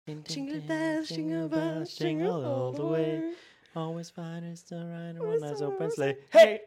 Jingle bells, jingle all the way. Always find it's the right one as open sleigh. Hey!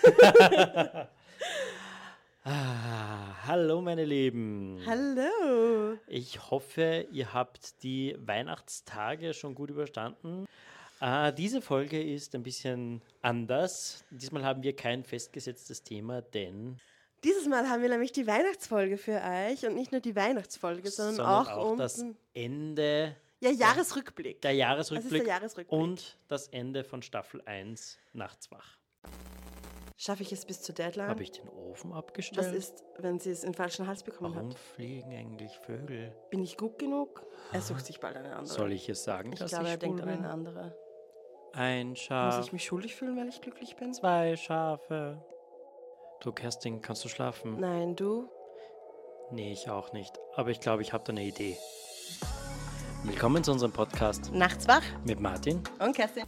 Hallo meine Lieben. Hallo. Ich hoffe, ihr habt die Weihnachtstage schon gut überstanden. Diese Folge ist ein bisschen anders. Diesmal haben wir kein festgesetztes Thema, denn Dieses Mal haben wir nämlich die Weihnachtsfolge für euch und nicht nur die Weihnachtsfolge, sondern auch das Ende Jahresrückblick. der Das ist Jahresrückblick der Jahresrückblick. und das Ende von Staffel 1 Nachtwach. Schaffe ich es bis zur Deadline? Habe ich den Ofen Was abgestellt? ist, wenn sie es in den falschen Hals bekommen Warum hat? fliegen eigentlich Vögel? Bin ich gut genug? Er sucht sich bald eine andere. Soll ich es sagen, Ich dass glaube, ich er denkt schwul an eine bin? andere. Ein Muss Schaf, ich mich schuldig fühlen, weil ich glücklich bin? 2 Schafe. Du, Kerstin, kannst du schlafen? Nein, du? Nee, ich auch nicht. Aber ich glaube, ich habe da eine Idee. Willkommen zu unserem Podcast Nachts wach mit Martin. und Kerstin.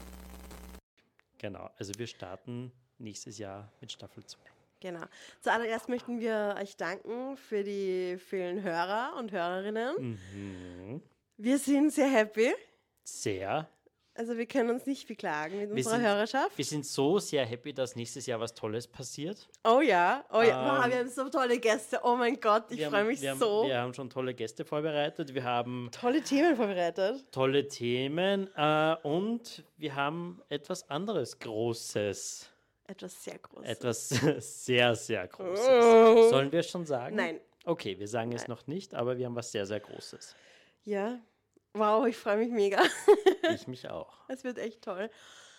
Genau, also wir starten nächstes Jahr mit Staffel 2. Genau. Zuallererst möchten wir euch danken für die vielen Hörer und Hörerinnen. Wir sind sehr happy. Sehr. Also wir können uns nicht beklagen mit unserer sind- Hörerschaft. Wir sind so sehr happy, dass nächstes Jahr was Tolles passiert. Oh ja. Wow, wir haben so tolle Gäste. Oh mein Gott, ich freue mich wir so. Wir haben schon tolle Gäste vorbereitet. Wir haben Tolle Themen vorbereitet. tolle Themen und wir haben etwas anderes Großes. Etwas sehr Großes. Etwas sehr, sehr Großes. Oh. Sollen wir es schon sagen? Nein. Okay, wir sagen es noch nicht, aber wir haben was sehr, sehr Großes. Ja. Wow, ich freue mich mega. Ich mich auch. Es wird echt toll.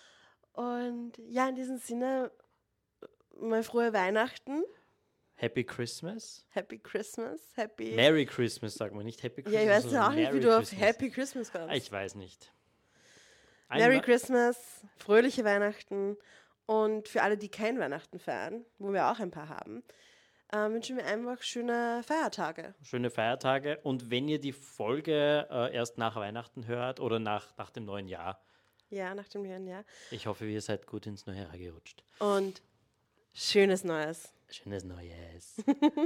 Und ja, in diesem Sinne, mal frohe Weihnachten. Happy Christmas. Happy Christmas. Happy... Merry Christmas, sagen wir nicht Happy ja, Christmas. ich weiß sondern auch nicht, wie Merry du auf Christmas. Happy Christmas kommst. Ich weiß nicht. Merry Christmas, fröhliche Weihnachten und für alle, die kein Weihnachten feiern, wo wir auch ein paar haben, wünschen wir einfach schöne Feiertage. Schöne Feiertage. Und wenn ihr die Folge erst nach Weihnachten hört oder nach dem neuen Jahr, Ja, nach dem neuen Jahr. ich hoffe, ihr seid gut ins neue Jahr gerutscht. Und schönes Neues. Schönes Neues.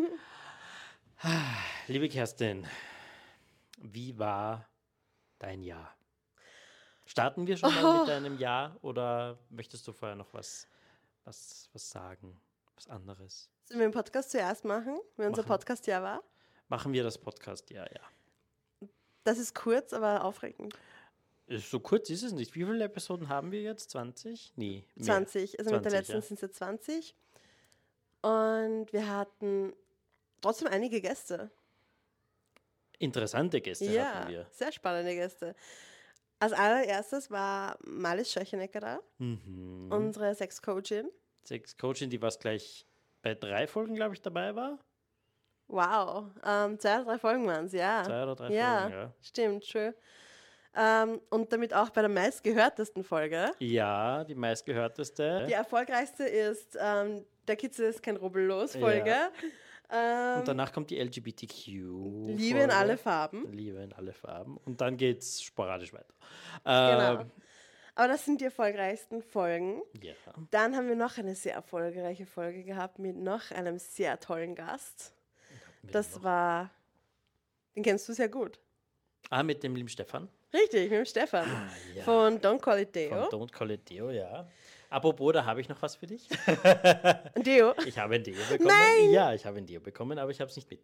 Liebe Kerstin, wie war dein Jahr? Starten wir schon mal mit deinem Jahr oder möchtest du vorher noch was sagen? Was anderes? Sollen wir den Podcast zuerst machen, wenn unser Machen. Podcast ja war? Machen wir das Podcast? Ja. Das ist kurz, aber aufregend. So kurz ist es nicht. Wie viele Episoden haben wir jetzt? 20? Nee, mehr. 20. Also mit der 20, letzten ja. sind es jetzt 20. Und wir hatten trotzdem einige Gäste. Interessante Gäste Ja, hatten wir. sehr spannende Gäste. Als allererstes war Malis Schöchenecker da, unsere Sexcoachin. Sex-Coachin, die was gleich bei 3 Folgen, glaube ich, dabei war. Wow, 2 oder 3 Folgen waren es, ja. 2 oder 3 ja, Folgen, ja. Stimmt, schön. Und damit auch bei der meistgehörtesten Folge. Ja, die meistgehörteste. Die erfolgreichste ist Der Kitzel ist kein Rubbellos Folge. Und danach kommt die LGBTQ. Liebe in alle Farben. Liebe in alle Farben. Und dann geht es sporadisch weiter. Genau. Aber das sind die erfolgreichsten Folgen. Ja. Dann haben wir noch eine sehr erfolgreiche Folge gehabt mit noch einem sehr tollen Gast. Das war, den kennst du sehr gut. Mit dem lieben Stefan. Richtig, mit dem Stefan. Ja. Von Don't Call It Deo. Von Don't Call It Deo, ja. Apropos, da habe ich noch was für dich. Deo. Ich habe ein Deo bekommen. Nein! Ja, ich habe ein Deo bekommen, aber ich habe es nicht mit.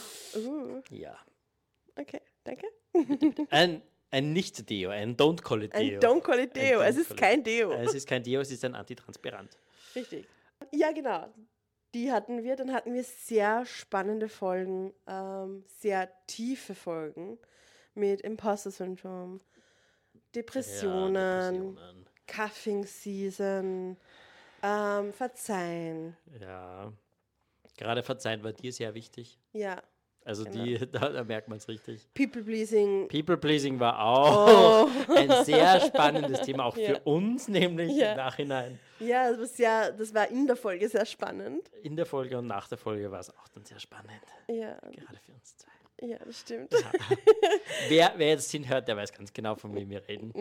Ja. Okay, danke. Ein Nicht-Deo, ein Don't Call It Ein Deo. Don't Call It Ein Deo. Don't Es ist Call It- kein Deo. Es ist kein Deo, es ist ein Antitransparent. Richtig. Ja, genau. Die hatten wir. Dann hatten wir sehr spannende Folgen, sehr tiefe Folgen mit Imposter-Syndrom, Depressionen, Cuffing Season, Verzeihen. Ja. Gerade Verzeihen war dir sehr wichtig. Ja, Also Genau. da merkt man es richtig. People-Pleasing. People-Pleasing war auch Oh. ein sehr spannendes Thema, auch Ja. für uns nämlich Ja. im Nachhinein. Ja, das war in der Folge sehr spannend. In der Folge und nach der Folge war es auch dann sehr spannend. Ja, Gerade für uns zwei. ja, das stimmt. Wer jetzt hinhört, der weiß ganz genau, von wem wir reden.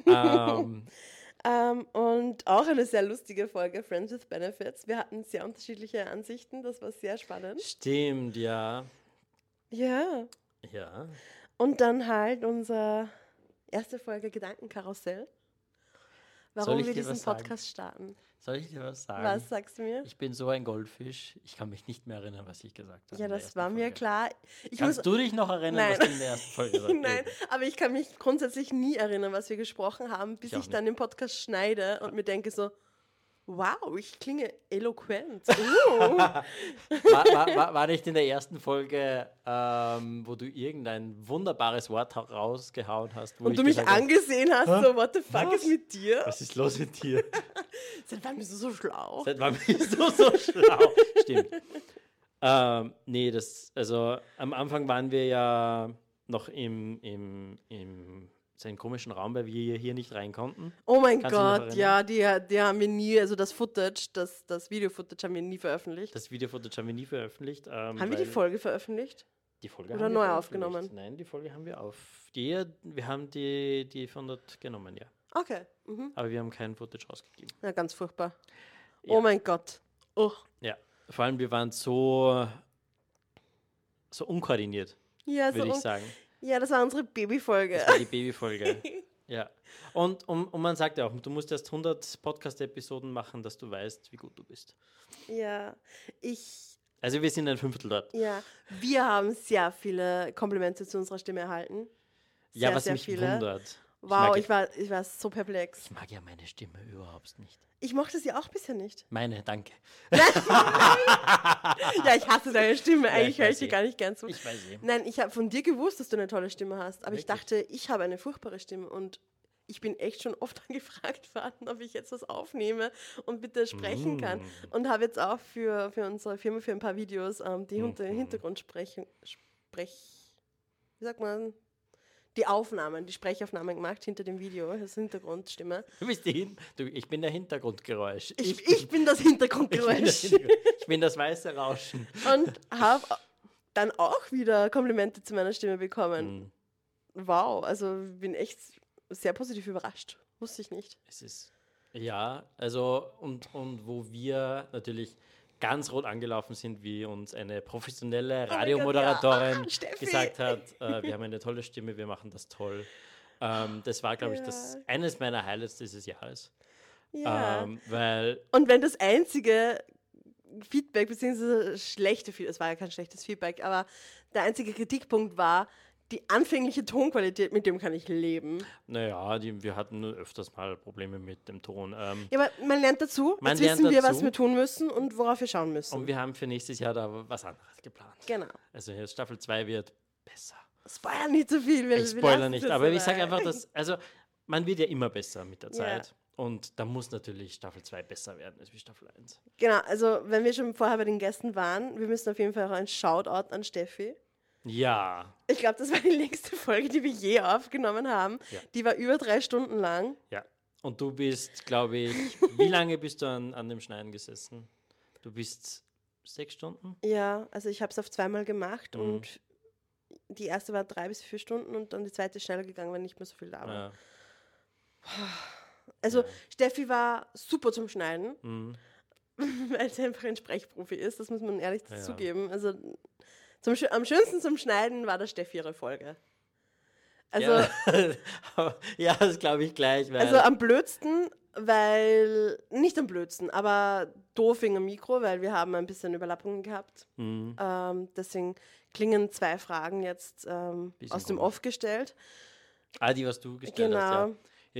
Und auch eine sehr lustige Folge, Friends with Benefits. Wir hatten sehr unterschiedliche Ansichten, das war sehr spannend. Stimmt, ja. Ja. Ja. Und dann halt unsere erste Folge Gedankenkarussell. Warum wir diesen Podcast starten. Soll ich dir was sagen? Was sagst du mir? Ich bin so ein Goldfisch. Ich kann mich nicht mehr erinnern, was ich gesagt habe. Ja, das war mir klar. Kannst du dich noch erinnern, was du in der ersten Folge gesagt hast? Nein, aber ich kann mich grundsätzlich nie erinnern, was wir gesprochen haben, bis ich dann den Podcast schneide und mir denke so, wow, ich klinge eloquent. War nicht in der ersten Folge, wo du irgendein wunderbares Wort rausgehauen hast? Und du mich angesehen hast, so, what the fuck ist mit dir? Was ist los mit dir? Seit wann bist du so schlau? Seit wann bist du so schlau? Stimmt. Nee, also am Anfang waren wir ja noch im so einen komischen Raum, weil wir hier nicht rein konnten. Oh mein Gott, ja, die haben wir nie, also das Footage, das Video-Footage haben wir nie veröffentlicht. Das Video-Footage haben wir nie veröffentlicht. Haben wir die Folge veröffentlicht? Die Folge oder haben neu wir aufgenommen? Nein, die Folge haben wir wir haben die von dort genommen, ja. Okay. Mhm. Aber wir haben kein Footage rausgegeben. Ja, ganz furchtbar. Ja. Oh mein Gott. Oh. Ja, vor allem wir waren so unkoordiniert, ja, würde ich sagen. Ja, das war unsere Babyfolge. Das war die Babyfolge. Ja. Und man sagt ja auch, du musst erst 100 Podcast-Episoden machen, dass du weißt, wie gut du bist. Ja, Also wir sind ein Fünftel dort. Ja, wir haben sehr viele Komplimente zu unserer Stimme erhalten. Ja, was mich wundert. Wow, ich war so perplex. Ich mag ja meine Stimme überhaupt nicht. Ich mochte sie auch bisher nicht. Meine, danke. Ja, ich hasse deine Stimme. Eigentlich höre ich dir gar nicht gern zu. Ich weiß eh. Nein, ich habe von dir gewusst, dass du eine tolle Stimme hast. Aber Wirklich? Ich dachte, ich habe eine furchtbare Stimme. Und ich bin echt schon oft angefragt worden, ob ich jetzt was aufnehme und bitte sprechen kann. Und habe jetzt auch für unsere Firma für ein paar Videos die wie sagt man? Die Sprechaufnahmen gemacht hinter dem Video, das Hintergrundstimme. Du bist ich bin der Hintergrundgeräusch. Ich bin das Hintergrundgeräusch. Ich bin das weiße Rauschen. Und habe dann auch wieder Komplimente zu meiner Stimme bekommen. Wow, also bin echt sehr positiv überrascht. Wusste ich nicht. Es ist, ja, also und wo wir natürlich ganz rot angelaufen sind, wie uns eine professionelle Radiomoderatorin gesagt hat, wir haben eine tolle Stimme, wir machen das toll. Das war, glaube ich, eines meiner Highlights dieses Jahres. Ja. Und wenn das einzige Feedback, beziehungsweise schlechte Feedback, es war ja kein schlechtes Feedback, aber der einzige Kritikpunkt war, die anfängliche Tonqualität, mit dem kann ich leben. Naja, wir hatten öfters mal Probleme mit dem Ton. Ja, aber man lernt dazu. Jetzt wissen wir, was wir tun müssen und worauf wir schauen müssen. Und wir haben für nächstes Jahr da was anderes geplant. Genau. Also jetzt Staffel 2 wird besser. Spoiler nicht so viel. Ich spoiler nicht, aber ich sage einfach, dass man wird ja immer besser mit der Zeit. Ja. Und da muss natürlich Staffel 2 besser werden als wie Staffel 1. Genau, also wenn wir schon vorher bei den Gästen waren, wir müssen auf jeden Fall auch einen Shoutout an Steffi. Ja. Ich glaube, das war die längste Folge, die wir je aufgenommen haben. Ja. Die war über 3 Stunden lang. Ja. Und du bist, glaube ich, wie lange bist du an dem Schneiden gesessen? Du bist 6 Stunden? Ja, also ich habe es auf 2-mal gemacht und die erste war 3 bis 4 Stunden und dann die zweite ist schneller gegangen, weil nicht mehr so viel da war. Ja. Also Steffi war super zum Schneiden, weil sie einfach ein Sprechprofi ist, das muss man ehrlich zugeben. Also am schönsten zum Schneiden war der Steffi ihre Folge. Also, ja, das glaube ich gleich. Also am blödsten, nicht am blödsten, aber doof wegen dem Mikro, weil wir haben ein bisschen Überlappungen gehabt. Deswegen klingen 2 Fragen jetzt aus dem Off gestellt. Die, was du gestellt hast, ja.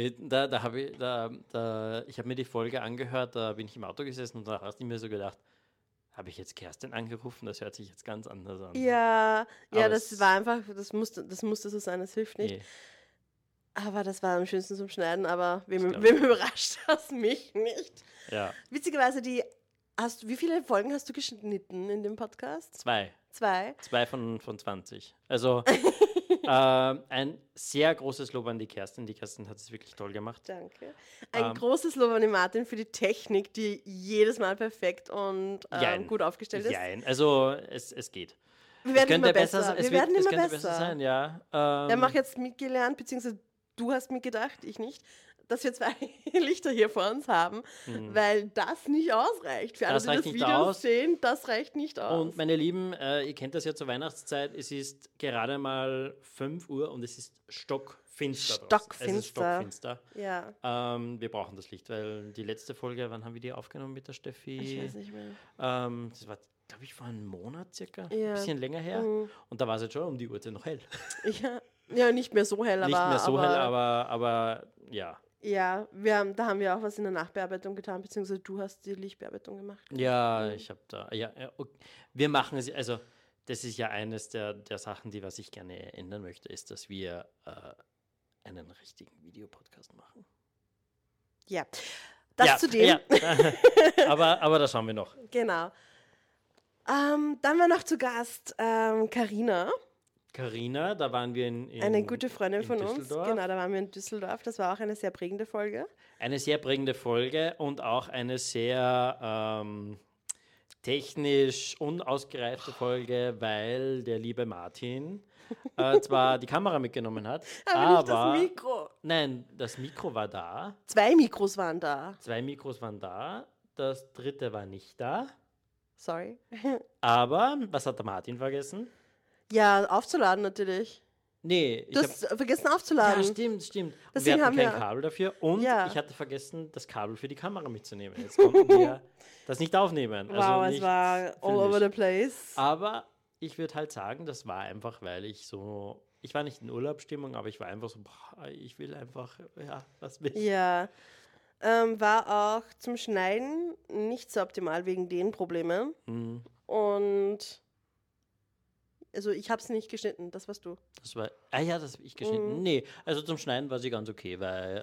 Ich habe mir die Folge angehört, da bin ich im Auto gesessen und da hast du mir so gedacht, habe ich jetzt Kerstin angerufen? Das hört sich jetzt ganz anders an. Ja, das war einfach, das musste so sein, das hilft nicht. Nee. Aber das war am schönsten zum Schneiden, aber wem überrascht das mich nicht? Ja. Witzigerweise, wie viele Folgen hast du geschnitten in dem Podcast? 2. 2? 2 von 20. Also ein sehr großes Lob an die Kerstin. Die Kerstin hat es wirklich toll gemacht. Danke. Ein großes Lob an den Martin für die Technik, die jedes Mal perfekt und gut aufgestellt ist. Nein, also es geht. Wir werden immer besser. Es könnte besser sein, ja. Wir haben auch jetzt mitgelernt, beziehungsweise du hast mitgedacht, ich nicht, dass wir 2 Lichter hier vor uns haben, weil das nicht ausreicht. Für alle, Das die reicht das nicht Video aus. sehen, das reicht nicht aus. Und meine Lieben, ihr kennt das ja zur Weihnachtszeit, es ist gerade mal 5 Uhr und es ist stockfinster. Es ist stockfinster. Ja. Wir brauchen das Licht, weil die letzte Folge, wann haben wir die aufgenommen mit der Steffi? Ich weiß nicht mehr. Das war, glaube ich, vor einem Monat circa, ein Ja. bisschen länger her. Und da war es jetzt schon um die Uhrzeit noch hell. Ja, nicht mehr so hell, Nicht mehr so hell, aber ja. Ja, da haben wir auch was in der Nachbearbeitung getan, beziehungsweise du hast die Lichtbearbeitung gemacht. Ja, ich habe da, okay. Wir machen es, also das ist ja eines der Sachen, was ich gerne ändern möchte, ist, dass wir einen richtigen Videopodcast machen. Ja, das zu dem. Ja. aber da schauen wir noch. Genau. Dann war noch zu Gast Carina. Carina, da waren wir in eine gute Freundin von uns. Düsseldorf. Genau, da waren wir in Düsseldorf. Das war auch eine sehr prägende Folge. Eine sehr prägende Folge und auch eine sehr technisch unausgereifte Folge, weil der liebe Martin zwar die Kamera mitgenommen hat, aber nicht das Mikro. Nein, das Mikro war da. 2 Mikros waren da. 2 Mikros waren da. Das dritte war nicht da. Sorry. Aber, was hat der Martin vergessen? Ja, aufzuladen natürlich. Nee, Du hast vergessen aufzuladen. Ja, stimmt. Und Deswegen wir hatten haben kein wir- Kabel dafür und Ja. ich hatte vergessen, das Kabel für die Kamera mitzunehmen. Jetzt konnten wir das nicht aufnehmen. Wow, Also es nicht war all filmisch. over the place. Aber ich würde halt sagen, das war einfach, weil ich war nicht in Urlaubsstimmung, aber ich war einfach so, ich will einfach, was will ich? Ja. War auch zum Schneiden nicht so optimal wegen den Problemen. Mhm. Und also ich habe es nicht geschnitten, das warst du. Das war, das habe ich geschnitten. Nee, also zum Schneiden war sie ganz okay, weil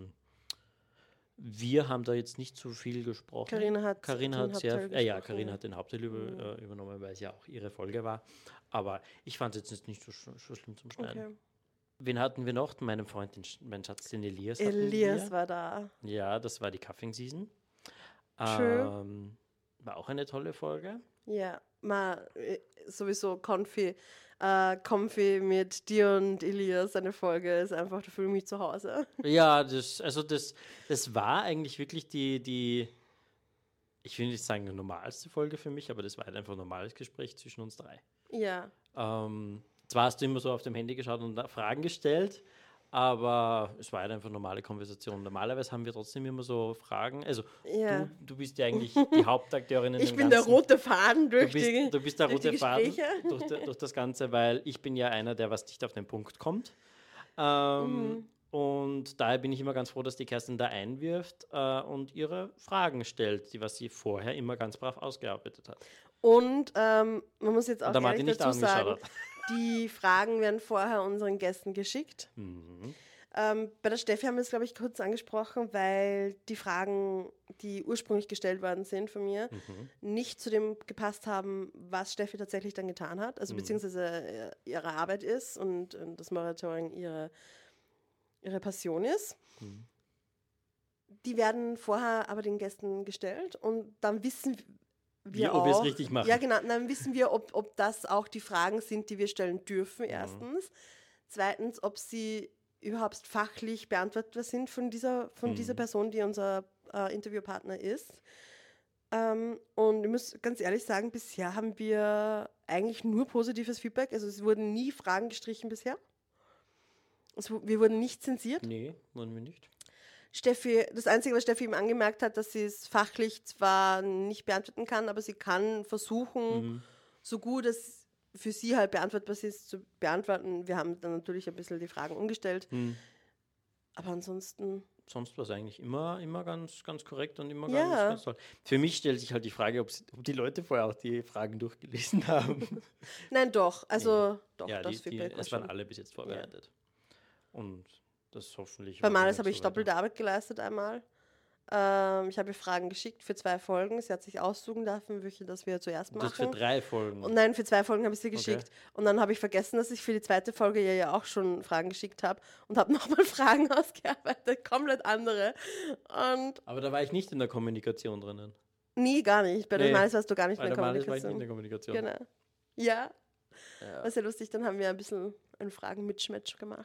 wir haben da jetzt nicht so viel gesprochen. Carina hat Carina den hat sehr, Hauptteil Carina gesprochen. hat den Hauptteil übernommen, weil es ja auch ihre Folge war. Aber ich fand es jetzt nicht so schlimm zum Schneiden. Okay. Wen hatten wir noch? Meinen Freund, mein Schatz, den Elias. Elias war da. Ja, das war die Cuffing Season. True. War auch eine tolle Folge. Ja, sowieso comfy mit dir und Elias, eine Folge ist einfach, da fühle ich mich zu Hause. Ja, das war eigentlich wirklich die ich will nicht sagen, die normalste Folge für mich, aber das war halt einfach ein normales Gespräch zwischen uns 3. Ja. Zwar hast du immer so auf dem Handy geschaut und Fragen gestellt, aber es war halt einfach eine normale Konversation. Normalerweise haben wir trotzdem immer so Fragen. Also Ja. du bist ja eigentlich die Hauptakteurin in Ich dem bin der Ganzen. rote Faden durch Du bist der durch die rote Faden Gespräche. durch das Ganze, weil ich bin ja einer, der was dicht auf den Punkt kommt. Und daher bin ich immer ganz froh, dass die Kerstin da einwirft und ihre Fragen stellt, was sie vorher immer ganz brav ausgearbeitet hat. Und man muss jetzt auch Und der ehrlich Martin nicht dazu sagen, angeschaut hat. die Fragen werden vorher unseren Gästen geschickt. Bei der Steffi haben wir es, glaube ich, kurz angesprochen, weil die Fragen, die ursprünglich gestellt worden sind von mir, nicht zu dem gepasst haben, was Steffi tatsächlich dann getan hat, also beziehungsweise ihre Arbeit ist und das Monitoring ihre Passion ist. Die werden vorher aber den Gästen gestellt und dann wissen wir ob wir es auch, richtig machen. Ja, genau, dann wissen wir, ob das auch die Fragen sind, die wir stellen dürfen, erstens. Zweitens, ob sie überhaupt fachlich beantwortbar sind von dieser Person, die unser Interviewpartner ist. Und ich muss ganz ehrlich sagen, bisher haben wir eigentlich nur positives Feedback. Also es wurden nie Fragen gestrichen bisher. Wir wurden nicht zensiert. Nee, wollen wir nicht. Steffi, das Einzige, was Steffi ihm angemerkt hat, dass sie es fachlich zwar nicht beantworten kann, aber sie kann versuchen, so gut es für sie halt beantwortbar ist, zu beantworten. Wir haben dann natürlich ein bisschen die Fragen umgestellt. Aber ansonsten... Sonst war es eigentlich immer ganz, ganz korrekt und immer Ja. ganz toll. Für mich stellt sich halt die Frage, ob die Leute vorher auch die Fragen durchgelesen haben. Nein, doch. Also, doch, Ja, das Feedback war es waren schon. alle bis jetzt vorbereitet. Und das hoffentlich... Bei machen wir Malis habe so ich weiter. doppelte Arbeit geleistet einmal. Ich habe ihr Fragen geschickt für 2 Folgen. Sie hat sich aussuchen dürfen, welche das wir zuerst machen. Das für 3 Folgen. Und nein, für 2 Folgen habe ich sie geschickt. Und dann habe ich vergessen, dass ich für die 2. Folge ihr ja auch schon Fragen geschickt habe und habe nochmal Fragen ausgearbeitet, komplett andere. Und Aber da war ich nicht in der Kommunikation drinnen. nie, gar nicht. Bei den Nee, Malis warst du gar nicht Bei mehr der in Malis war ich nicht in der Kommunikation. Kommunikation. Genau. Ja, Ja. war sehr lustig. Dann haben wir ein bisschen einen Fragen-Mitschmatch gemacht.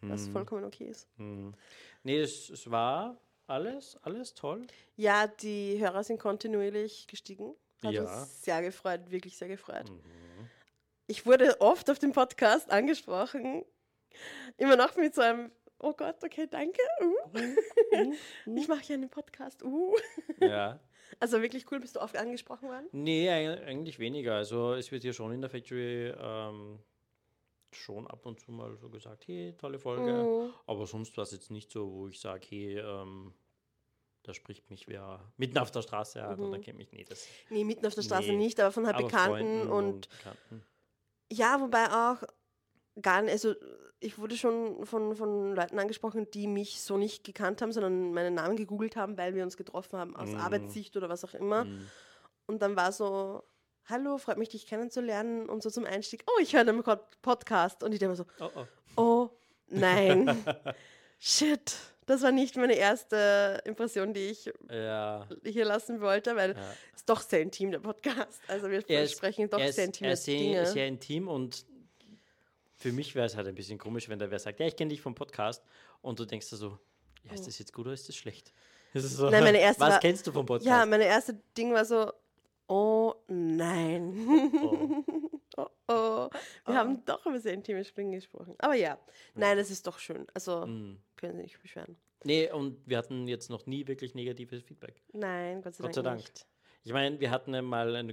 was vollkommen okay ist. Nee, es war alles toll. Ja, die Hörer sind kontinuierlich gestiegen. Hat Ja. uns sehr gefreut, wirklich sehr gefreut. Ich wurde oft auf dem Podcast angesprochen, immer noch mit so einem, oh Gott, okay, danke. Ich mache ja einen Podcast. Ja. Also wirklich cool, bist du oft angesprochen worden? Nee, eigentlich weniger. Also es wird hier schon in der Factory schon ab und zu mal so gesagt, hey, tolle Folge. Aber sonst war es jetzt nicht so, wo ich sage, hey, da spricht mich wer mitten auf der Straße an oder kennt mich nicht. Nee, mitten auf der Straße nicht, aber von halt Bekannten und Bekannten. ja, wobei auch gar nicht, also ich wurde schon von Leuten angesprochen, die mich so nicht gekannt haben, sondern meinen Namen gegoogelt haben, weil wir uns getroffen haben aus Arbeitssicht oder was auch immer. Und dann war so, hallo, freut mich, dich kennenzulernen und so zum Einstieg, oh, ich höre einen Podcast. Und ich dachte mir so, oh nein, shit. Das war nicht meine erste Impression, die ich hier lassen wollte, weil es ist doch sehr intim, der Podcast. Also wir sprechen doch sehr intime Dinge. Sehr intim und für mich wäre es halt ein bisschen komisch, wenn da wer sagt, ja, ich kenne dich vom Podcast und du denkst da so, ja, ist das jetzt gut oder ist das schlecht? Das ist so, nein, meine erste was kennst du vom Podcast? Ja, meine erste Ding war so, oh nein. Wir haben doch über sehr intime Springen gesprochen. Aber ja, nein, das ist doch schön. Also können Sie nicht beschweren. Nee, und wir hatten jetzt noch nie wirklich negatives Feedback. Nein, Gott sei Dank nicht. Ich meine, wir hatten mal einen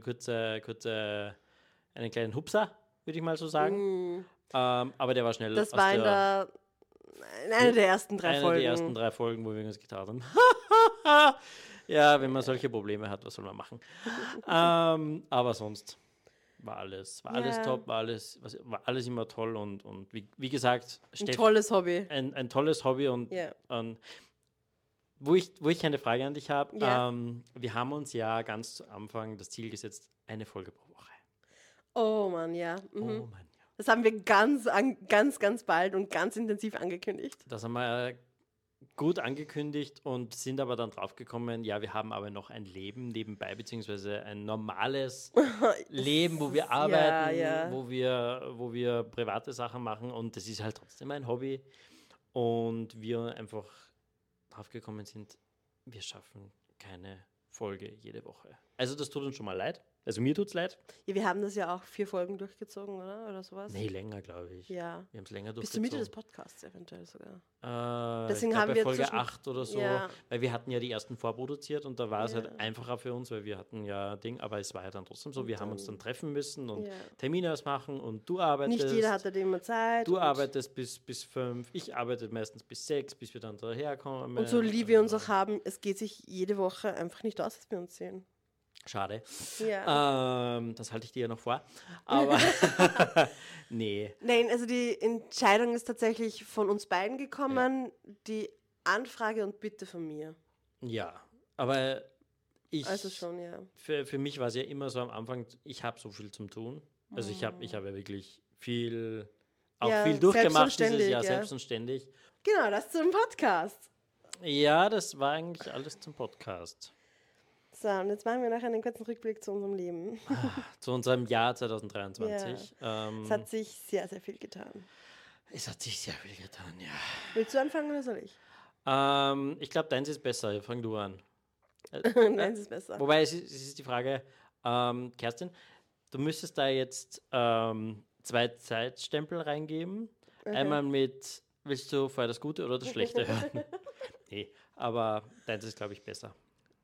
kleinen Hupser, würde ich mal so sagen. Aber der war schnell. Das war in einer der ersten 3 Folgen. Eine der ersten 3 Folgen, wo wir uns getan haben. Ja, wenn man solche Probleme hat, was soll man machen? Aber sonst war alles top, war alles immer toll und wie gesagt, ein tolles Hobby. Ein tolles Hobby und wo ich eine Frage an dich habe, wir haben uns ja ganz zu Anfang das Ziel gesetzt, eine Folge pro Woche. Oh Mann, ja. Oh Mann, ja. Das haben wir ganz bald und ganz intensiv angekündigt. Das haben wir gut angekündigt und sind aber dann draufgekommen, ja, wir haben aber noch ein Leben nebenbei, beziehungsweise ein normales Leben, wo wir arbeiten, wo wir private Sachen machen und das ist halt trotzdem ein Hobby und wir einfach draufgekommen sind, wir schaffen keine Folge jede Woche. Also das tut uns schon mal leid. Also mir tut's leid. Ja, wir haben das ja auch 4 Folgen durchgezogen, oder sowas? Nee, länger, glaube ich. Ja. Wir haben es länger durchgezogen. Bis zur Mitte des Podcasts eventuell sogar. Deswegen ich haben wir Folge 8 oder so, weil wir hatten ja die ersten vorproduziert und da war es halt einfacher für uns, weil wir hatten ja aber es war ja dann trotzdem so, und wir haben uns dann treffen müssen und Termine ausmachen und du arbeitest. Nicht jeder hatte immer Zeit. Du arbeitest bis 5, ich arbeite meistens bis 6, bis wir dann daherkommen. Und so lieb wir uns auch haben, es geht sich jede Woche einfach nicht aus, dass wir uns sehen. Schade. Ja. Das halte ich dir ja noch vor. Aber nee. Nein, also die Entscheidung ist tatsächlich von uns beiden gekommen. Ja. Die Anfrage und Bitte von mir. Ja, aber also schon, ja. Für mich war es ja immer so am Anfang, ich habe so viel zum tun. Also ich habe ja wirklich viel durchgemacht dieses Jahr, selbst und ständig. Genau, das zum Podcast. Ja, das war eigentlich alles zum Podcast. So, und jetzt machen wir nachher einen kurzen Rückblick zu unserem Leben. Zu unserem Jahr 2023. Ja. Es hat sich sehr, sehr viel getan. Es hat sich sehr viel getan, ja. Willst du anfangen oder soll ich? Ich glaube, deins ist besser. Fang du an. Deins ist besser. Wobei, es ist die Frage, Kerstin, du müsstest da jetzt 2 Zeitstempel reingeben. Okay. Einmal mit, willst du vorher das Gute oder das Schlechte hören? Nee, aber deins ist, glaube ich, besser.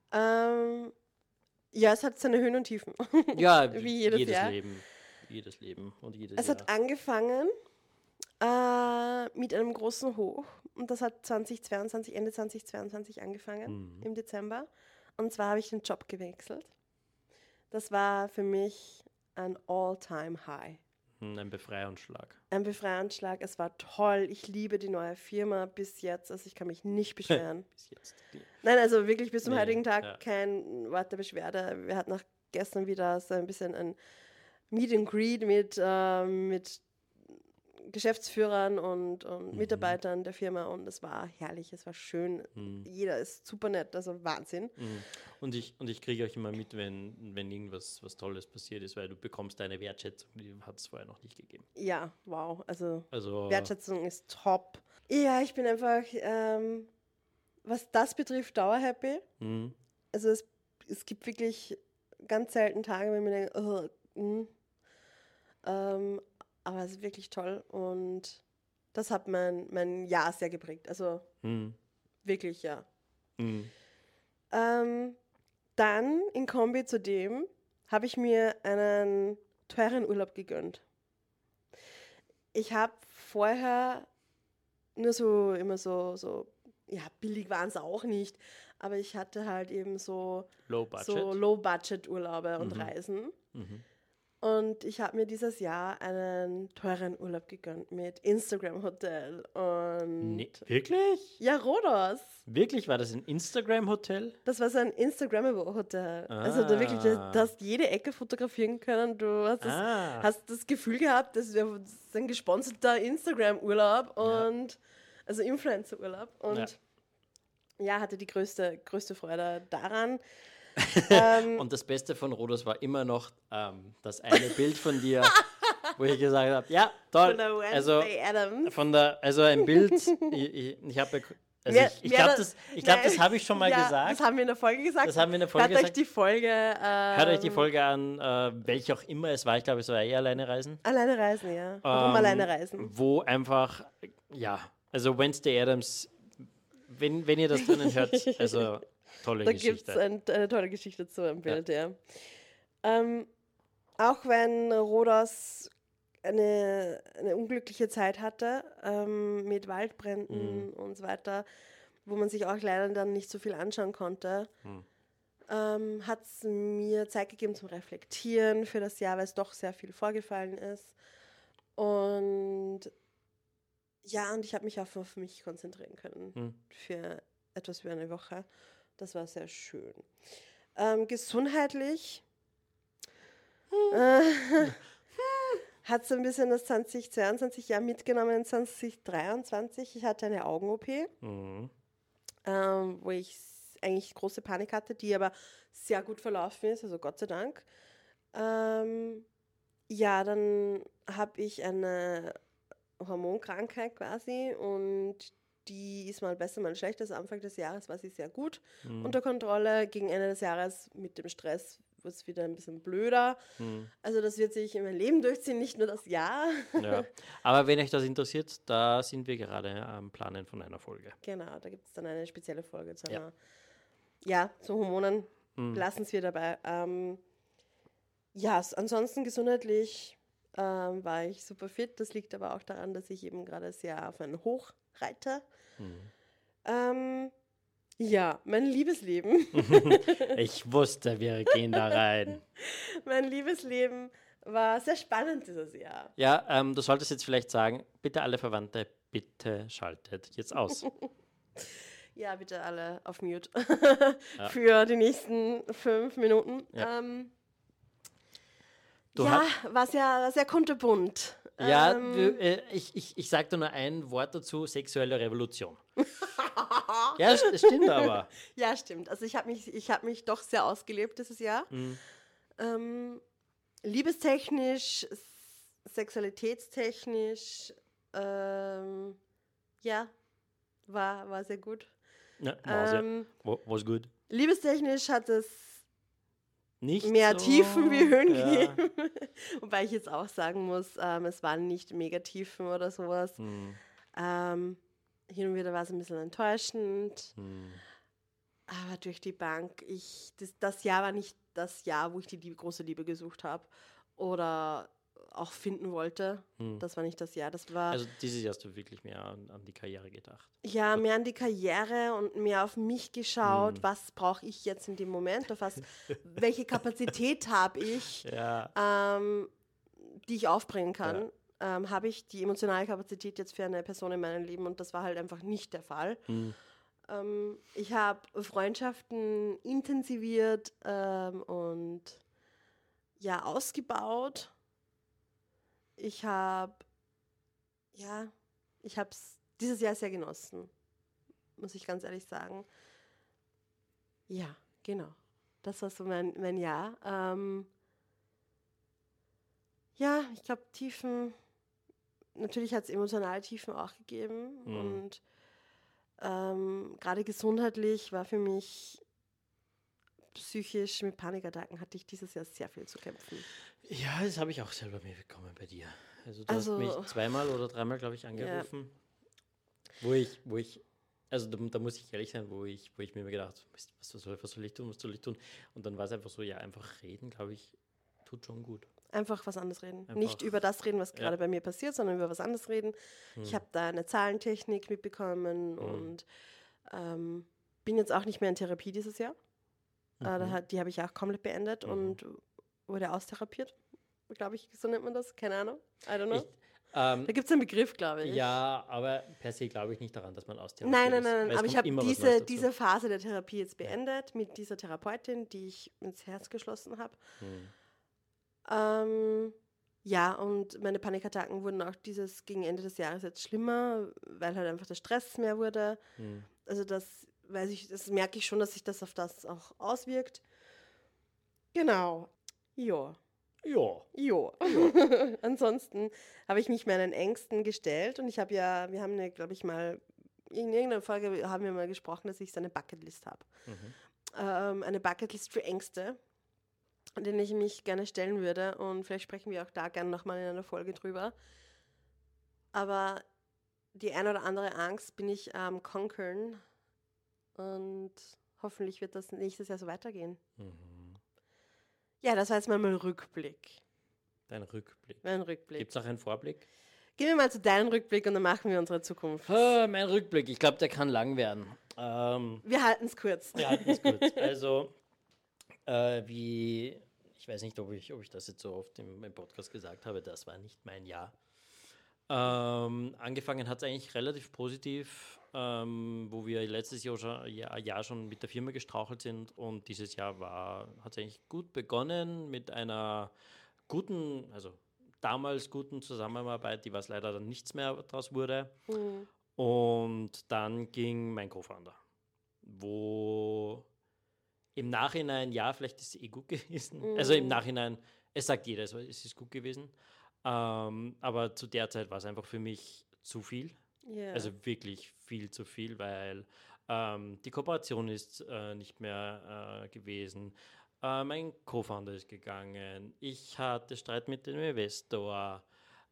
Ja, es hat seine Höhen und Tiefen. Ja, wie jedes Jahr. Jedes Leben und jedes Jahr. Es hat angefangen mit einem großen Hoch und das hat Ende 2022 angefangen, im Dezember. Und zwar habe ich den Job gewechselt. Das war für mich ein All-Time-High. Ein Befreiungsschlag. Ein Befreiungsschlag. Es war toll. Ich liebe die neue Firma bis jetzt. Also ich kann mich nicht beschweren. Bis jetzt. Nein, also wirklich bis zum heutigen Tag kein Wort der Beschwerde. Wir hatten auch gestern wieder so ein bisschen ein Meet and Greet mit Geschäftsführern und Mitarbeitern der Firma und es war herrlich, es war schön. Jeder ist super nett, also Wahnsinn. Und ich kriege auch immer mit, wenn irgendwas was Tolles passiert ist, weil du bekommst eine Wertschätzung, die hat es vorher noch nicht gegeben. Ja, wow, also Wertschätzung ist top. Ja, ich bin einfach, was das betrifft, dauerhappy. Also es gibt wirklich ganz selten Tage, wenn ich mir denke, aber es ist wirklich toll und das hat mein Jahr sehr geprägt. Also wirklich, ja. Dann in Kombi zu dem habe ich mir einen teuren Urlaub gegönnt. Ich habe vorher nur immer so, ja, billig waren es auch nicht, aber ich hatte halt eben so Low-Budget-Urlaube und Reisen. Und ich habe mir dieses Jahr einen teuren Urlaub gegönnt mit Instagram-Hotel und... Nee, wirklich? Ja, Rhodos. Wirklich? War das ein Instagram-Hotel? Das war so ein Instagrammable-Hotel. Also da wirklich, du hast jede Ecke fotografieren können. Du hast das Gefühl gehabt, das wäre ein gesponserter Instagram-Urlaub und also Influencer-Urlaub. Und ja, hatte die größte Freude daran. Und das Beste von Rhodos war immer noch das eine Bild von dir, wo ich gesagt habe, ja, toll. Von der also ein Bild, ich habe... ich glaube, das habe ich schon mal gesagt. Das haben wir in der Folge gesagt. Hört euch die Folge an, welche auch immer es war. Ich glaube, es war alleine reisen. Alleine reisen, ja. Warum alleine reisen? Wo einfach, ja, also Wednesday Addams, wenn ihr das drinnen hört, also tolle Geschichte. Da gibt es eine tolle Geschichte zu einem Bild, ja. Auch wenn Rhodos eine unglückliche Zeit hatte mit Waldbränden und so weiter, wo man sich auch leider dann nicht so viel anschauen konnte, hat es mir Zeit gegeben zum Reflektieren für das Jahr, weil es doch sehr viel vorgefallen ist. Und ja, und ich habe mich auch auf mich konzentrieren können für etwas über eine Woche. Das war sehr schön. Gesundheitlich hat so ein bisschen das 2022 Jahr mitgenommen, 2023. Ich hatte eine Augen-OP, wo ich eigentlich große Panik hatte, die aber sehr gut verlaufen ist, also Gott sei Dank. Ja, dann habe ich eine Hormonkrankheit quasi und die ist mal besser, mal schlechter. Also Anfang des Jahres war sie sehr gut unter Kontrolle. Gegen Ende des Jahres mit dem Stress wird es wieder ein bisschen blöder. Also das wird sich in mein Leben durchziehen, nicht nur das Jahr. Ja. Aber wenn euch das interessiert, da sind wir gerade am Planen von einer Folge. Genau, da gibt es dann eine spezielle Folge zu zu Hormonen. Lassen es wir dabei. Ansonsten gesundheitlich war ich super fit. Das liegt aber auch daran, dass ich eben gerade sehr auf einen Hoch reite. Mein Liebesleben. Ich wusste, wir gehen da rein. Mein Liebesleben war sehr spannend dieses Jahr. Ja, du solltest jetzt vielleicht sagen, bitte alle Verwandte, bitte schaltet jetzt aus. Ja, bitte alle auf Mute für die nächsten 5 Minuten. Ja. War sehr kunterbunt. Ja, ich sage da nur ein Wort dazu, sexuelle Revolution. Ja, das stimmt aber. Ja, stimmt. Also ich hab mich doch sehr ausgelebt dieses Jahr. Liebestechnisch, sexualitätstechnisch, war sehr gut. Ja, war's gut. Liebestechnisch hat es nicht mehr so, Tiefen wie Höhen gegeben. Wobei ich jetzt auch sagen muss, es waren nicht Megatiefen oder sowas. Hin und wieder war es ein bisschen enttäuschend. Aber durch die Bank, das Jahr war nicht das Jahr, wo ich die große Liebe gesucht habe oder auch finden wollte. Das war nicht das Jahr. Das war, also dieses Jahr hast du wirklich mehr an die Karriere gedacht. Ja, mehr an die Karriere und mehr auf mich geschaut. Was brauche ich jetzt in dem Moment? Welche Kapazität habe ich, die ich aufbringen kann? Ja. Habe ich die emotionale Kapazität jetzt für eine Person in meinem Leben? Und das war halt einfach nicht der Fall. Ich habe Freundschaften intensiviert und ausgebaut. Ich habe Ja, ich habe es dieses Jahr sehr genossen, muss ich ganz ehrlich sagen. Ja, genau. Das war so mein Jahr. Ja, ich glaube, Tiefen, natürlich hat es emotionale Tiefen auch gegeben. Und gerade gesundheitlich war für mich psychisch mit Panikattacken hatte ich dieses Jahr sehr viel zu kämpfen. Ja, das habe ich auch selber mitbekommen bei dir. Also du hast Also, mich 2-mal oder 3-mal, glaube ich, angerufen, wo ich, also da muss ich ehrlich sein, wo ich mir immer gedacht habe, was soll ich tun? Und dann war es einfach so, ja, einfach reden, glaube ich, tut schon gut. einfach was anderes reden. Einfach, Nicht über das reden, was gerade bei mir passiert, sondern über was anderes reden. Ich habe da eine Zahlentechnik mitbekommen und bin jetzt auch nicht mehr in Therapie dieses Jahr. Die habe ich auch komplett beendet und wurde austherapiert, glaube ich, so nennt man das. Keine Ahnung, I don't know. Da gibt es einen Begriff, glaube ich. Ja, aber per se glaube ich nicht daran, dass man austherapiert ist. Nein, aber ich habe diese Phase der Therapie jetzt beendet mit dieser Therapeutin, die ich ins Herz geschlossen habe. Ja, und meine Panikattacken wurden auch gegen Ende des Jahres jetzt schlimmer, weil halt einfach der Stress mehr wurde. Also das merke ich schon, dass sich das auf das auch auswirkt. Genau. Jo. Ansonsten habe ich mich meinen Ängsten gestellt und wir haben glaube ich mal, in irgendeiner Folge haben wir mal gesprochen, dass ich so eine Bucketlist habe. Eine Bucketlist für Ängste, an denen ich mich gerne stellen würde und vielleicht sprechen wir auch da gerne nochmal in einer Folge drüber. Aber die eine oder andere Angst bin ich am Conquern und hoffentlich wird das nächstes Jahr so weitergehen. Ja, das war jetzt mal mein Rückblick. Dein Rückblick. Mein Rückblick. Gibt es auch einen Vorblick? Gehen wir mal zu deinem Rückblick und dann machen wir unsere Zukunft. Mein Rückblick, ich glaube, der kann lang werden. Wir halten es kurz. Also, ich weiß nicht, ob ich das jetzt so oft im Podcast gesagt habe, das war nicht mein Jahr. Angefangen hat es eigentlich relativ positiv, wo wir letztes Jahr schon mit der Firma gestrauchelt sind und dieses Jahr hat es eigentlich gut begonnen mit einer damals guten Zusammenarbeit, die was leider dann nichts mehr daraus wurde. Und dann ging mein Co-Founder, wo im Nachhinein, ja, vielleicht ist es gut gewesen. Also im Nachhinein, es sagt jeder, es ist gut gewesen. Aber zu der Zeit war es einfach für mich zu viel. Yeah. Also wirklich viel zu viel, weil die Kooperation ist nicht mehr gewesen. Mein Co-Founder ist gegangen. Ich hatte Streit mit dem Investor.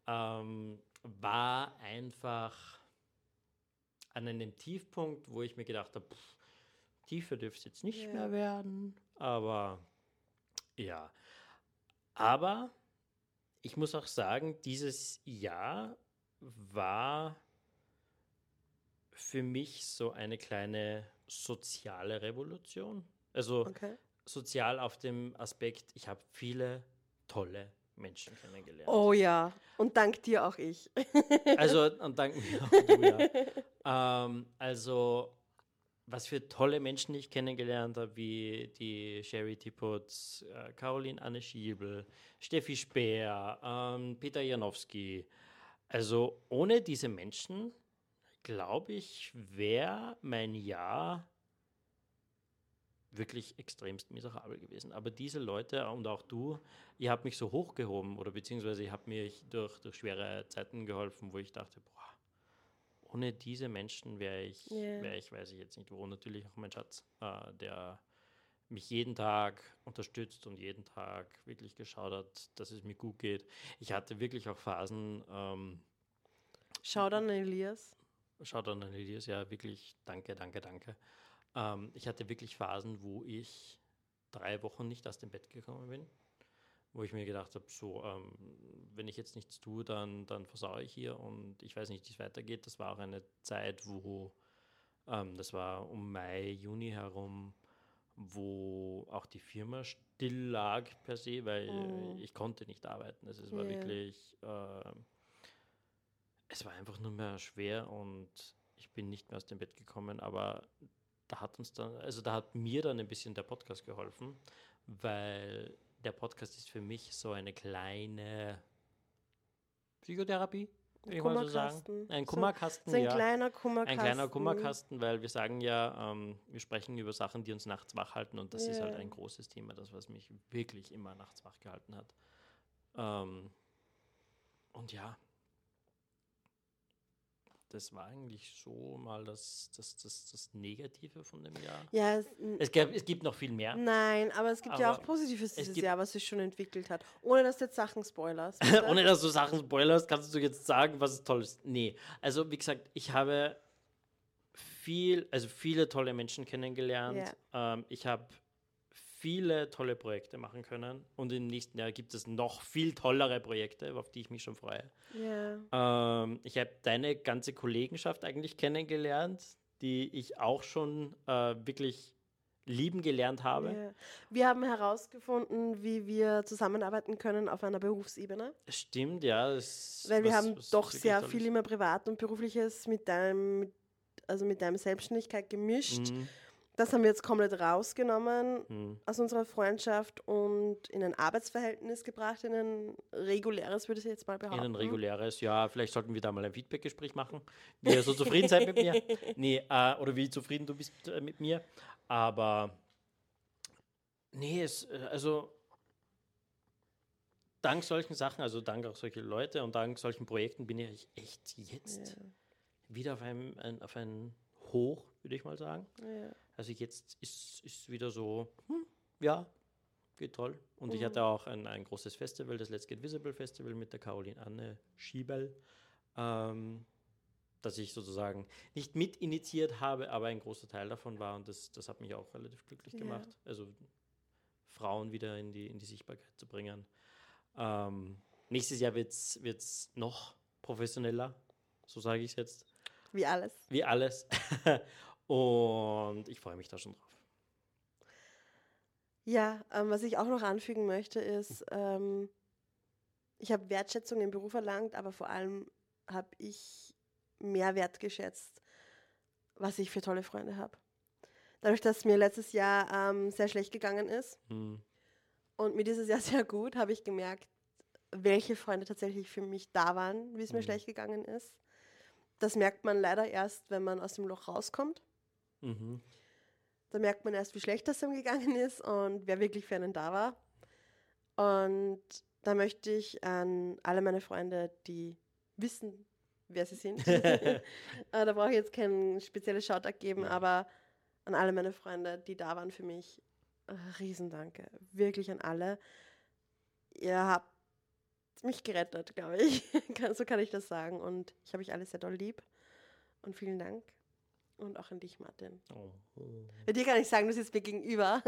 War einfach an einem Tiefpunkt, wo ich mir gedacht habe, tiefer dürfte es jetzt nicht mehr werden. Aber ja. Aber ich muss auch sagen, dieses Jahr war für mich so eine kleine soziale Revolution. Also sozial auf dem Aspekt, ich habe viele tolle Menschen kennengelernt. Oh ja, und dank dir auch ich. Also, und dank mir auch du, ja. Also, was für tolle Menschen ich kennengelernt habe, wie die Sherry Tippotz, Caroline Anne Schiebel, Steffi Speer, Peter Janowski. Also ohne diese Menschen, glaube ich, wäre mein Jahr wirklich extremst miserabel gewesen. Aber diese Leute und auch du, ihr habt mich so hochgehoben oder beziehungsweise ihr habt mir durch schwere Zeiten geholfen, wo ich dachte, ohne diese Menschen wäre ich, weiß ich jetzt nicht wo, natürlich auch mein Schatz, der mich jeden Tag unterstützt und jeden Tag wirklich geschaut hat, dass es mir gut geht. Ich hatte wirklich auch Phasen. Schaut an Elias, ja, wirklich, danke. Ich hatte wirklich Phasen, wo ich 3 Wochen nicht aus dem Bett gekommen bin, wo ich mir gedacht habe, wenn ich jetzt nichts tue, dann versaue ich hier und ich weiß nicht, wie es weitergeht. Das war auch eine Zeit, wo, das war um Mai, Juni herum, wo auch die Firma still lag per se, weil ich konnte nicht arbeiten. Also es war wirklich, es war einfach nur mehr schwer und ich bin nicht mehr aus dem Bett gekommen, aber da hat mir dann ein bisschen der Podcast geholfen, weil der Podcast ist für mich so eine kleine Psychotherapie. würde ich mal so sagen. Ein Kummerkasten, so ein kleiner Kummerkasten. Ein kleiner Kummerkasten, weil wir sagen ja, wir sprechen über Sachen, die uns nachts wach halten und das ist halt ein großes Thema, das, was mich wirklich immer nachts wach gehalten hat. Und ja, das war eigentlich so mal das Negative von dem Jahr. Ja, es gibt noch viel mehr. Nein, aber es gibt ja auch Positives dieses Jahr, was sich schon entwickelt hat. Ohne dass du jetzt Sachen spoilerst. Ohne dass du Sachen spoilerst, kannst du jetzt sagen, was toll ist. Nee, also wie gesagt, ich habe viele tolle Menschen kennengelernt. Ja. Ich habe viele tolle Projekte machen können und im nächsten Jahr gibt es noch viel tollere Projekte, auf die ich mich schon freue. Yeah. Ich habe deine ganze Kollegenschaft eigentlich kennengelernt, die ich auch schon wirklich lieben gelernt habe. Yeah. Wir haben herausgefunden, wie wir zusammenarbeiten können auf einer Berufsebene. Stimmt, ja. Weil wir haben doch sehr viel immer Privat und Berufliches mit deinem Selbstständigkeit gemischt. Mhm. Das haben wir jetzt komplett rausgenommen aus unserer Freundschaft und in ein Arbeitsverhältnis gebracht, in ein reguläres, würde ich jetzt mal behaupten. In ein reguläres, ja. Vielleicht sollten wir da mal ein Feedbackgespräch machen, wie ihr so zufrieden seid mit mir. Nee, oder wie zufrieden du bist mit mir. Aber nee, also dank solchen Sachen, also dank auch solcher Leute und dank solchen Projekten bin ich echt jetzt wieder auf ein Hoch, würde ich mal sagen. Ja. Also jetzt ist wieder so, ja, geht toll. Und ich hatte auch ein großes Festival, das Let's Get Visible Festival mit der Caroline Anne Schiebel, das ich sozusagen nicht mitinitiiert habe, aber ein großer Teil davon war und das hat mich auch relativ glücklich gemacht. Also Frauen wieder in die Sichtbarkeit zu bringen. Nächstes Jahr wird's noch professioneller, so sage ich es jetzt. Wie alles. Wie alles. Und ich freue mich da schon drauf. Ja, was ich auch noch anfügen möchte, ist, ich habe Wertschätzung im Beruf erlangt, aber vor allem habe ich mehr wertgeschätzt, was ich für tolle Freunde habe. Dadurch, dass mir letztes Jahr sehr schlecht gegangen ist und mir dieses Jahr sehr gut, habe ich gemerkt, welche Freunde tatsächlich für mich da waren, wie es mir schlecht gegangen ist. Das merkt man leider erst, wenn man aus dem Loch rauskommt. Mhm. Da merkt man erst, wie schlecht das ihm gegangen ist und wer wirklich für einen da war. Und da möchte ich an alle meine Freunde, die wissen, wer sie sind, da brauche ich jetzt kein spezielles Shoutout geben, aber an alle meine Freunde, die da waren für mich, Riesendanke. Wirklich an alle. Ihr habt mich gerettet, glaube ich. So kann ich das sagen. Und ich habe euch alle sehr doll lieb. Und vielen Dank. Und auch an dich, Martin. Bei dir kann ich sagen, du sitzt mir gegenüber.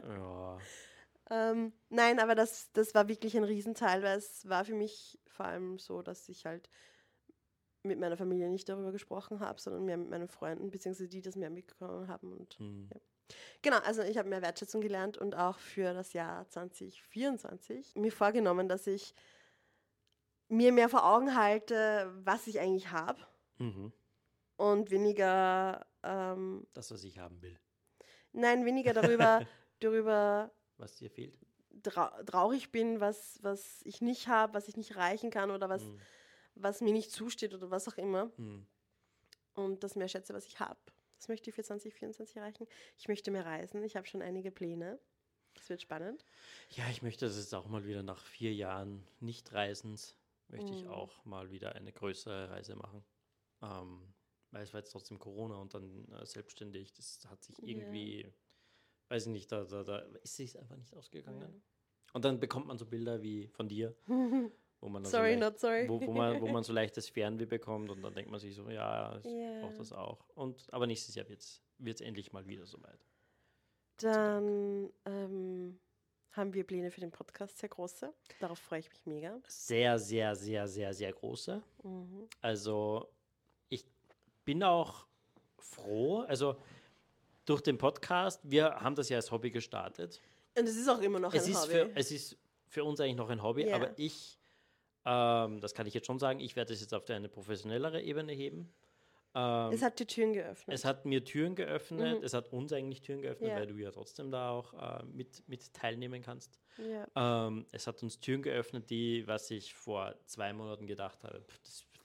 Nein, aber das war wirklich ein Riesenteil, weil es war für mich vor allem so, dass ich halt mit meiner Familie nicht darüber gesprochen habe, sondern mehr mit meinen Freunden, beziehungsweise die das mehr mitbekommen haben. Und, ja. Genau, also ich habe mehr Wertschätzung gelernt und auch für das Jahr 2024 mir vorgenommen, dass ich mir mehr vor Augen halte, was ich eigentlich habe und weniger das, was ich haben will. Nein, weniger darüber was dir fehlt? Traurig bin, was ich nicht habe, was ich nicht erreichen kann oder was mir nicht zusteht oder was auch immer. Und das mehr schätze, was ich habe. Das möchte ich für 2024 erreichen. Ich möchte mehr reisen. Ich habe schon einige Pläne. Das wird spannend. Ja, ich möchte das jetzt auch mal wieder nach 4 Jahren Nicht-Reisens möchte ich auch mal wieder eine größere Reise machen. Weil es war jetzt trotzdem Corona und dann selbstständig. Das hat sich irgendwie, weiß ich nicht, da ist es einfach nicht ausgegangen. Und dann bekommt man so Bilder wie von dir, wo man wo man so leichtes Fernweh bekommt und dann denkt man sich so, ja, ich brauche das auch. Aber nächstes Jahr wird es endlich mal wieder soweit. Dann haben wir Pläne für den Podcast, sehr große. Darauf freue ich mich mega. Sehr, sehr, sehr, sehr, sehr große. Also ich bin auch froh, also durch den Podcast, wir haben das ja als Hobby gestartet. Und es ist auch immer noch ein Hobby. Es ist für uns eigentlich noch ein Hobby, aber das kann ich jetzt schon sagen, ich werde es jetzt auf eine professionellere Ebene heben. Es hat die Türen geöffnet. Es hat mir Türen geöffnet, es hat uns eigentlich Türen geöffnet, weil du ja trotzdem da auch mit teilnehmen kannst. Ja. Es hat uns Türen geöffnet, was ich vor 2 Monaten gedacht habe, das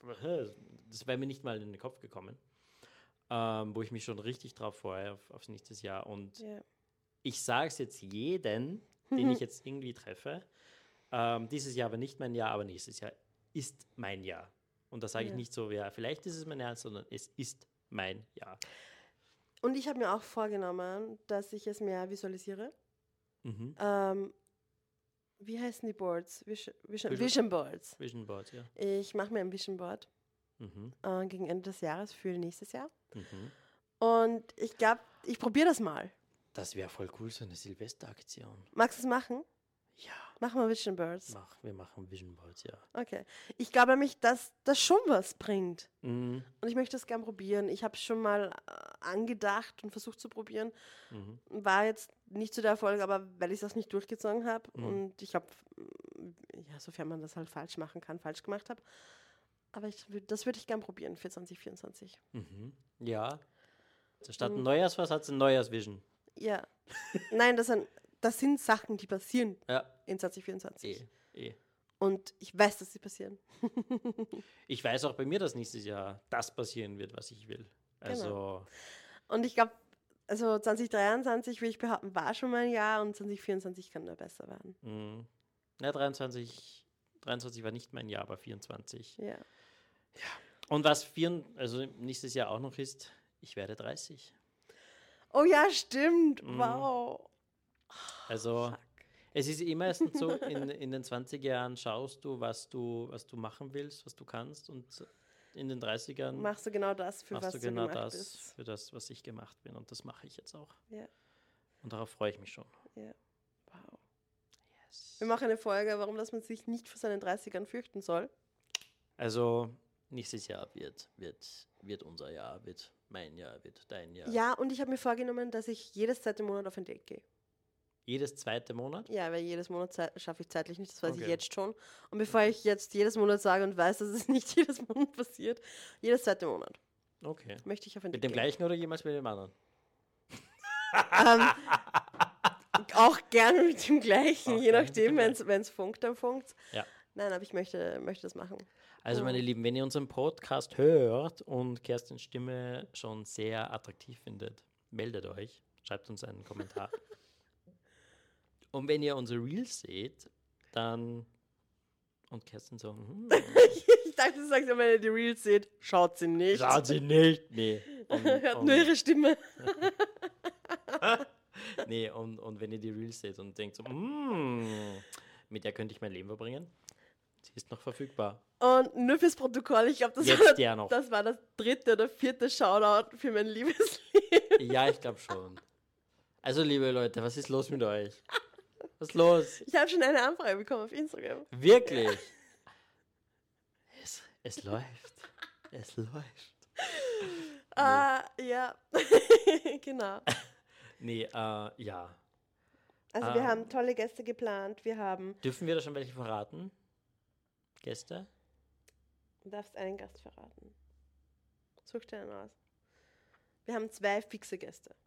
das wäre mir nicht mal in den Kopf gekommen, wo ich mich schon richtig drauf freue aufs nächste Jahr. Und ich sage es jetzt jeden, den ich jetzt irgendwie treffe, dieses Jahr war nicht mein Jahr, aber nächstes Jahr ist mein Jahr. Und da sage ich nicht so, ja, vielleicht ist es mein Jahr, sondern es ist mein Jahr. Und ich habe mir auch vorgenommen, dass ich es mehr visualisiere. Wie heißen die Boards? Vision Boards. Vision Boards, ja. Ich mache mir ein Vision Board gegen Ende des Jahres für nächstes Jahr. Und ich glaube, ich probiere das mal. Das wäre voll cool, so eine Silvesteraktion. Magst du es machen? Ja. Machen wir Vision Boards. Wir machen Vision Boards, ja. Okay. Ich glaube nämlich, dass das schon was bringt. Und ich möchte das gern probieren. Ich habe es schon mal angedacht und versucht zu probieren. War jetzt nicht so der Erfolg, aber weil ich das nicht durchgezogen habe. Und ich habe, ja, sofern man das halt falsch machen kann, falsch gemacht habe. Aber das würde ich gern probieren für 2024. Ja. Also statt ein Neujahrswas hat es ein Neujahrsvision. Ja. Nein, das sind Sachen, die passieren in 2024. Und ich weiß, dass sie passieren. Ich weiß auch bei mir, dass nächstes Jahr das passieren wird, was ich will. Also. Genau. Und ich glaube, also 2023, will ich behaupten, war schon mal ein Jahr und 2024 kann nur besser werden. Ja, 23 war nicht mein Jahr, aber 24. Ja. Und was nächstes Jahr auch noch ist, ich werde 30. Oh ja, stimmt. Wow. Also, es ist immer meistens so, in den 20er Jahren schaust du, was du machen willst, was du kannst, und in den 30ern machst du genau das, für was du gemacht bist. Für das, was ich gemacht bin, und das mache ich jetzt auch. Ja. Und darauf freue ich mich schon. Ja. Wow. Yes. Wir machen eine Folge, warum dass man sich nicht vor seinen 30ern fürchten soll. Also, nächstes Jahr wird unser Jahr, wird mein Jahr, wird dein Jahr. Ja, und ich habe mir vorgenommen, dass ich jedes zweite Monat auf ein Date gehe. Jedes zweite Monat? Ja, weil jedes Monat schaffe ich zeitlich nicht, das weiß ich jetzt schon. Und bevor ich jetzt jedes Monat sage und weiß, dass es nicht jedes Monat passiert, jedes zweite Monat. Okay. Möchte ich auf ein Date gehen. Mit dem gleichen oder jemals mit dem anderen? Auch gerne mit dem gleichen, je nachdem, wenn es funkt, dann funkt. Ja. Nein, aber ich möchte das machen. Also meine Lieben, wenn ihr unseren Podcast hört und Kerstins Stimme schon sehr attraktiv findet, meldet euch, schreibt uns einen Kommentar. Und wenn ihr unsere Reels seht, dann und Kerstin so, Ich dachte, du sagst ja, wenn ihr die Reels seht, schaut sie nicht. Schaut sie nicht, nee. Hört nur ihre Stimme. Nee, und wenn ihr die Reels seht und denkt so, mit der könnte ich mein Leben verbringen, sie ist noch verfügbar. Und nur fürs Protokoll, ich glaube, das war das 3. oder 4. Shoutout für mein Liebesleben. Ja, ich glaube schon. Also, liebe Leute, was ist los mit euch? Was ist los? Ich habe schon eine Anfrage bekommen auf Instagram. Wirklich? Ja. Es läuft. Es läuft. Ja. Genau. Nee, ja. Also wir haben tolle Gäste geplant. Dürfen wir da schon welche verraten? Gäste? Du darfst einen Gast verraten. Such dir einen aus. Wir haben 2 fixe Gäste.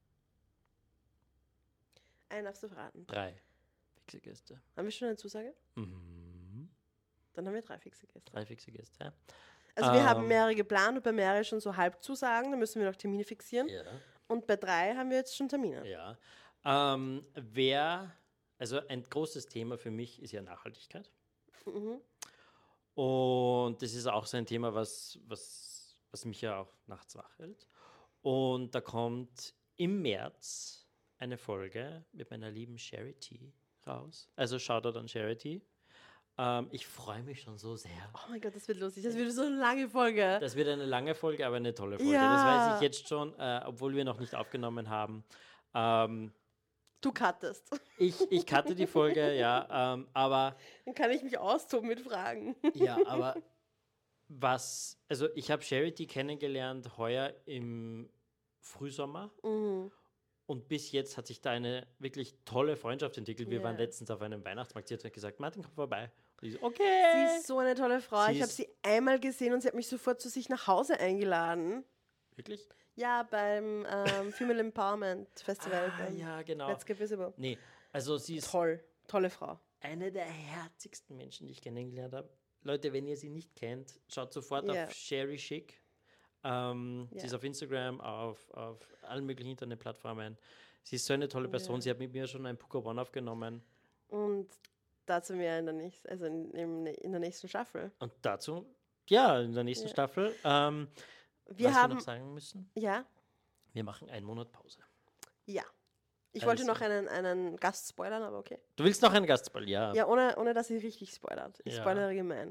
Einen darfst du verraten. 3 fixe Gäste. Haben wir schon eine Zusage? Mhm. Dann haben wir 3 fixe Gäste. 3 fixe Gäste, ja. Also wir haben mehrere geplant und bei mehreren schon so Halbzusagen. Da müssen wir noch Termine fixieren. Ja. Und bei 3 haben wir jetzt schon Termine. Ja. Also ein großes Thema für mich ist ja Nachhaltigkeit. Und das ist auch so ein Thema, was mich ja auch nachts wach hält. Und da kommt im März eine Folge mit meiner lieben Charity raus. Also Shoutout an Charity. Ich freue mich schon so sehr. Oh mein Gott, das wird lustig. Das wird so eine lange Folge. Das wird eine lange Folge, aber eine tolle Folge. Ja. Das weiß ich jetzt schon, obwohl wir noch nicht aufgenommen haben. Du cuttest. Ich cutte die Folge, ja, aber... Dann kann ich mich austoben mit Fragen. Ja, aber also ich habe Charity kennengelernt heuer im Frühsommer. Und bis jetzt hat sich da eine wirklich tolle Freundschaft entwickelt. Wir waren letztens auf einem Weihnachtsmarkt. Sie hat gesagt, Martin, komm vorbei. Und ich so, okay. Sie ist so eine tolle Frau. Ich habe sie einmal gesehen und sie hat mich sofort zu sich nach Hause eingeladen. Wirklich? Ja, beim Female Empowerment Festival. Ja, genau. Let's Get Visible. Nee, also sie ist tolle Frau. eine der herzigsten Menschen, die ich kennengelernt habe. Leute, wenn ihr sie nicht kennt, schaut sofort auf Sherry Chic. Sie ist auf Instagram, auf allen möglichen Internetplattformen. Sie ist so eine tolle Person. Sie hat mit mir schon ein Puka One aufgenommen. Und dazu mehr in der nächsten Staffel. Und dazu, in der nächsten Staffel. Wir noch sagen müssen? Ja. Wir machen einen Monat Pause. Ja. Ich wollte noch einen Gast spoilern, aber okay. Du willst noch einen Gast spoilern, ja. Ja, ohne dass ihr richtig spoilert. Ich spoilere gemein.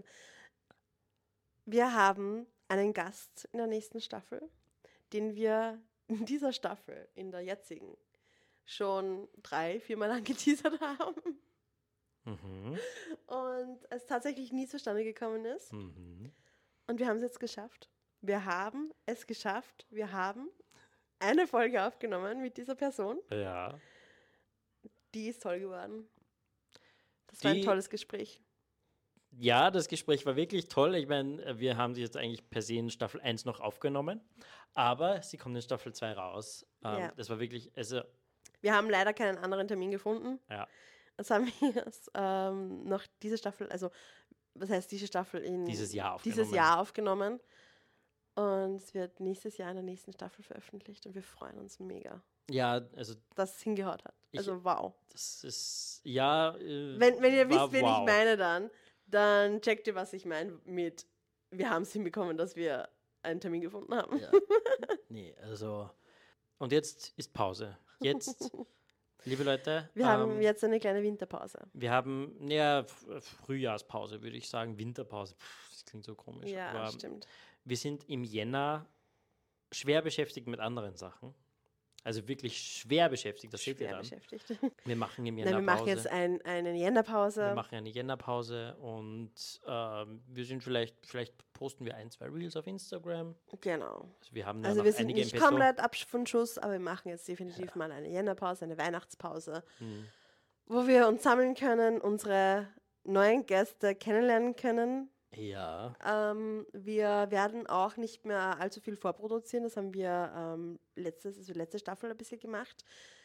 Wir haben einen Gast in der nächsten Staffel, den wir in dieser Staffel, in der jetzigen, schon 3-4 Mal angeteasert haben. Mhm. Und es tatsächlich nie zustande gekommen ist. Mhm. Und wir haben es jetzt geschafft. Wir haben es geschafft. Wir haben eine Folge aufgenommen mit dieser Person. Ja. Die ist toll geworden. Das war ein tolles Gespräch. Ja, das Gespräch war wirklich toll. Ich meine, wir haben sie jetzt eigentlich per se in Staffel 1 noch aufgenommen, aber sie kommt in Staffel 2 raus. Das war wirklich, wir haben leider keinen anderen Termin gefunden. Ja. Das haben wir noch diese Staffel, also was heißt diese Staffel dieses Jahr aufgenommen. Und es wird nächstes Jahr in der nächsten Staffel veröffentlicht und wir freuen uns mega. Ja, also dass es hingehört hat. Also wow. Das ist, ja. Wenn ihr wisst, wen ich meine, dann checkt ihr, was ich meine mit, wir haben es hinbekommen, dass wir einen Termin gefunden haben. Ja. Nee, also. Und jetzt ist Pause. Jetzt, liebe Leute. Wir haben jetzt eine kleine Winterpause. Wir haben, Frühjahrspause, würde ich sagen. Winterpause. Das klingt so komisch. Ja, aber stimmt. Wir sind im Jänner schwer beschäftigt mit anderen Sachen. Also wirklich schwer beschäftigt, das seht ihr dann. Wir machen im Jänner Pause. Wir machen jetzt eine Jännerpause. Wir machen eine Jännerpause und wir sind vielleicht posten wir 1-2 Reels auf Instagram. Genau. Also wir haben wir sind nicht komplett ab von Schuss, aber wir machen jetzt definitiv mal eine Jännerpause, eine Weihnachtspause, wo wir uns sammeln können, unsere neuen Gäste kennenlernen können. Ja. Wir werden auch nicht mehr allzu viel vorproduzieren. Das haben wir letzte Staffel ein bisschen gemacht.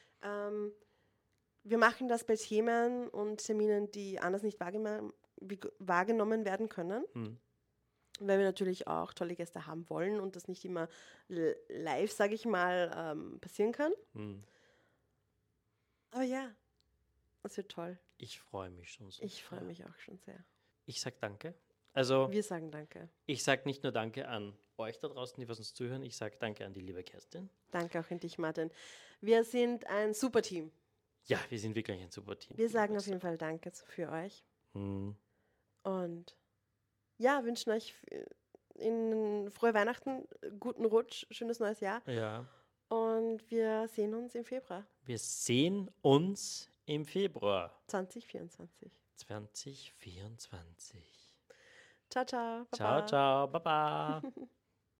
Wir machen das bei Themen und Terminen, die anders nicht wahrgenommen werden können. Weil wir natürlich auch tolle Gäste haben wollen und das nicht immer live, sage ich mal, passieren kann. Aber ja, das wird toll. Ich freue mich schon so. Ich freue mich auch schon sehr. Ich sage danke. Also, wir sagen danke. Ich sage nicht nur danke an euch da draußen, die was uns zuhören, ich sage danke an die liebe Kerstin. Danke auch an dich, Martin. Wir sind ein super Team. Ja, wir sind wirklich ein super Team. Wir sagen auf jeden Fall danke für euch. Und ja, wünschen euch in frohe Weihnachten, guten Rutsch, schönes neues Jahr. Ja. Und wir sehen uns im Februar. Wir sehen uns im Februar. 2024. 2024. Ciao, ciao. Baba. Ciao, ciao. Baba.